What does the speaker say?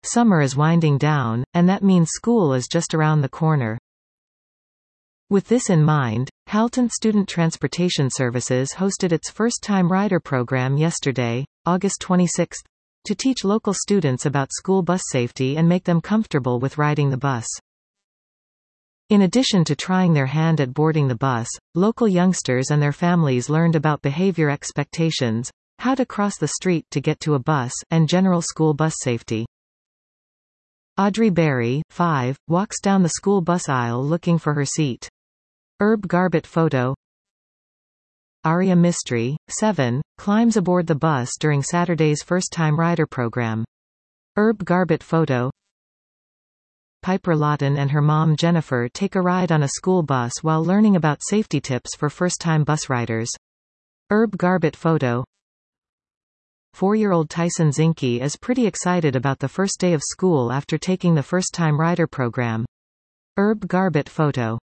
Summer is winding down, and that means school is just around the corner. With this in mind, Halton Student Transportation Services hosted its first-time rider program yesterday, August 26, to teach local students about school bus safety and make them comfortable with riding the bus. In addition to trying their hand at boarding the bus, local youngsters and their families learned about behavior expectations, how to cross the street to get to a bus, and general school bus safety. Audrey Berry, 5, walks down the school bus aisle looking for her seat. Herb Garbett photo. Aria Mistry, 7, climbs aboard the bus during Saturday's first-time rider program. Herb Garbett photo. Piper Lawton and her mom Jennifer take a ride on a school bus while learning about safety tips for first-time bus riders. Herb Garbett photo. 4-year-old Tyson Zinke is pretty excited about the first day of school after taking the first-time rider program. Herb Garbett photo.